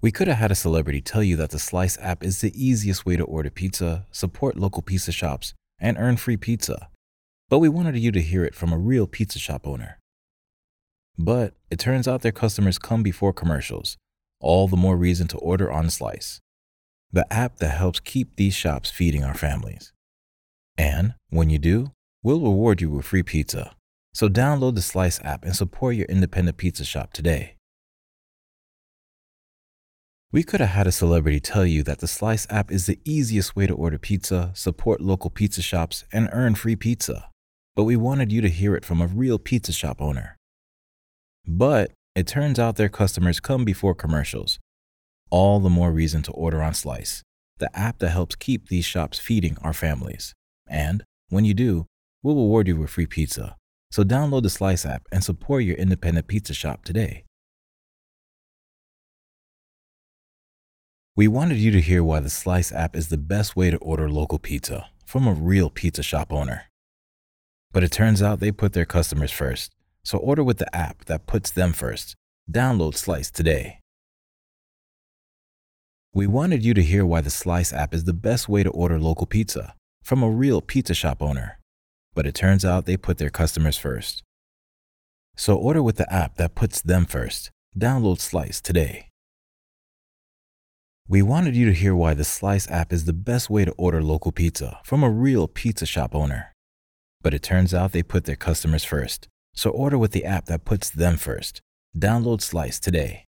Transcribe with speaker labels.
Speaker 1: We could have had a celebrity tell you that the Slice app is the easiest way to order pizza, support local pizza shops, and earn free pizza. But we wanted you to hear it from a real pizza shop owner. But it turns out their customers come before commercials, all the more reason to order on Slice, the app that helps keep these shops feeding our families. And when you do, we'll reward you with free pizza. So download the Slice app and support your independent pizza shop today. We could have had a celebrity tell you that the Slice app is the easiest way to order pizza, support local pizza shops, and earn free pizza. But we wanted you to hear it from a real pizza shop owner. But it turns out their customers come before commercials, all the more reason to order on Slice, the app that helps keep these shops feeding our families. And when you do, we'll reward you with free pizza. So download the Slice app and support your independent pizza shop today. We wanted you to hear why the Slice app is the best way to order local pizza from a real pizza shop owner. But it turns out they put their customers first, so order with the app that puts them first. Download Slice today. We wanted you to hear why the Slice app is the best way to order local pizza from a real pizza shop owner. But it turns out they put their customers first. So order with the app that puts them first. Download Slice today. We wanted you to hear why the Slice app is the best way to order local pizza from a real pizza shop owner. But it turns out they put their customers first. So order with the app that puts them first. Download Slice today.